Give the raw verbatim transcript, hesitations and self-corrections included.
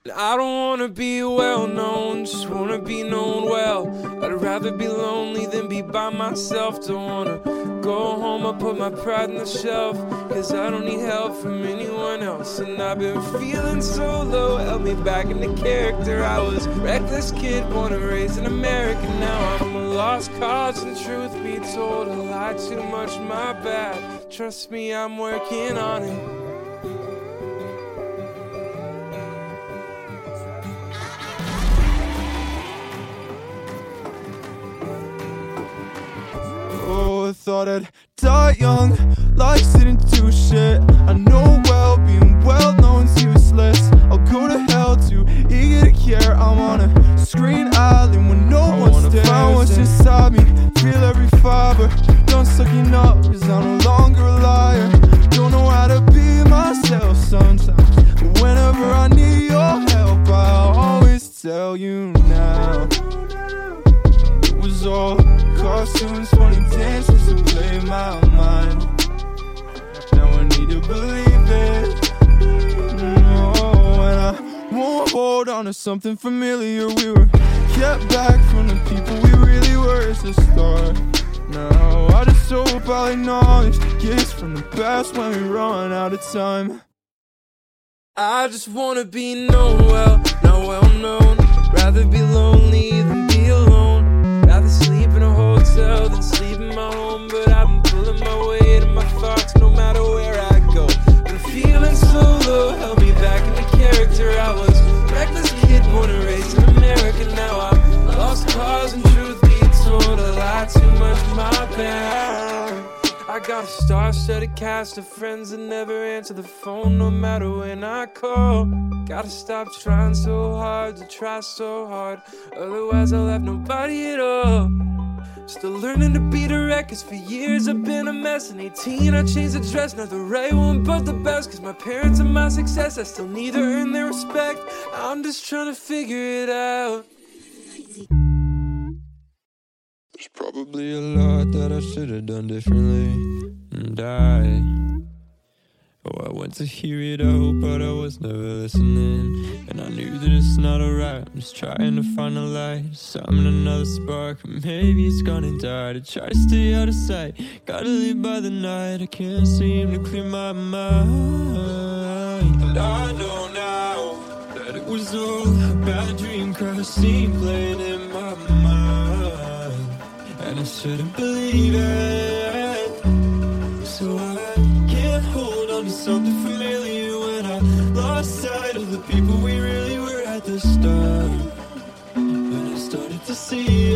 I don't wanna be well known, just wanna be known well. I'd rather be lonely than be by myself. Don't wanna go home, I put my pride on the shelf, cause I don't need help from anyone else. And I've been feeling so low, held me back into character. I was a reckless kid, born and raised in America. Now I'm a lost cause, and truth be told, I lied too much, my bad. Trust me, I'm working on it. Oh, I thought I'd die young, life's didn't do shit. I know well, being well known's useless. I'll go to hell too eager to care. I'm on a screen island when no I one's there. Find what's inside me, feel every fiber. Done sucking up, cause I'm no longer a liar. Don't know how to be myself sometimes, but whenever I need your help, I'll always tell you now. It was all costumes, funny dances to play my mind. Now I need to believe it. No, and I won't hold on to something familiar. We were kept back from the people we really were at the start. Now I just hope I'll acknowledge the gifts from the past when we run out of time. I just wanna be known well, not well known. Rather be lonely than be alone. Rather sleep in a hotel than sleep in my home. But I've been pulling my weight and my thoughts no matter where I go. Been feeling so low, held me back into character. I was a reckless kid, born and raised in America. Now I'm lost cause, and truth be told, I lied too much, my bad. I got a star-studded cast of friends that never answer the phone no matter when I call. Gotta stop trying so hard to try so hard, otherwise I'll have nobody at all. Still learning to be direct, cause for years I've been a mess. And eighteen I changed the dress, not the right one but the best. Cause my parents are my success, I still need to earn their respect. I'm just trying to figure it out. There's probably a lot that I should have done differently. And I, oh, I went to hear it out, but I was never listening. And I knew that it's not alright, I'm just trying to find a light. Summon another spark, maybe it's gonna die. To try to stay out of sight, gotta live by the night. I can't seem to clear my mind. And I know now that it was all a bad dream, crash scene playing in my mind. And I shouldn't believe it, so I can't hold on to something familiar when I lost sight of the people we really were at the start. And I started to see